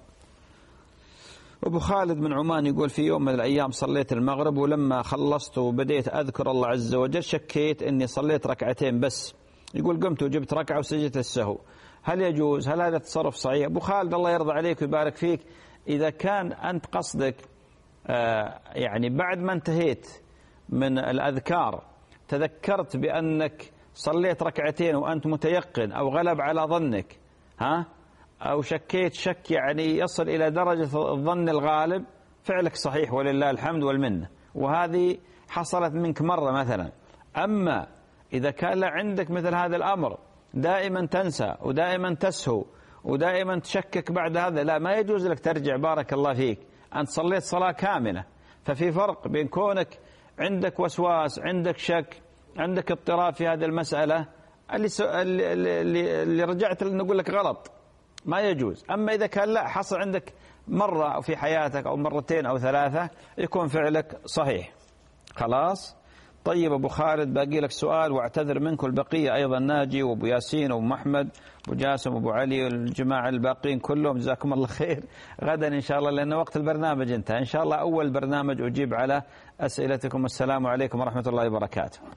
أبو خالد من عمان يقول في يوم من الأيام صليت المغرب ولما خلصت وبديت أذكر الله عز وجل شكيت أني صليت ركعتين بس. يقول قمت وجبت ركعة وسجدت السهو، هل يجوز؟ هل هذا تصرف صحيح؟ أبو خالد الله يرضى عليك ويبارك فيك، إذا كان أنت قصدك آه يعني بعد ما انتهيت من الأذكار تذكرت بأنك صليت ركعتين وأنت متيقن أو غلب على ظنك، ها، أو شكيت شك يعني يصل إلى درجة الظن الغالب، فعلك صحيح ولله الحمد والمنة، وهذه حصلت منك مرة مثلا. أما إذا كان عندك مثل هذا الأمر دائما تنسى ودائما تسهو ودائما تشكك بعد هذا، لا ما يجوز لك ترجع، بارك الله فيك، أنت صليت صلاة كاملة. ففي فرق بين كونك عندك وسواس، عندك شك، عندك اضطراب في هذه المسألة اللي, اللي, اللي رجعت نقول لك غلط ما يجوز. أما إذا كان لا حصل عندك مرة أو في حياتك أو مرتين أو ثلاثة يكون فعلك صحيح خلاص. طيب أبو خالد باقي لك سؤال واعتذر منكم البقية أيضا، ناجي وأبو ياسين وأبو محمد وأبو جاسم وأبو علي والجماعة الباقين كلهم جزاكم الله خير. غدا إن شاء الله لأن وقت البرنامج انتهى، إن شاء الله أول برنامج أجيب على أسئلتكم. السلام عليكم ورحمة الله وبركاته.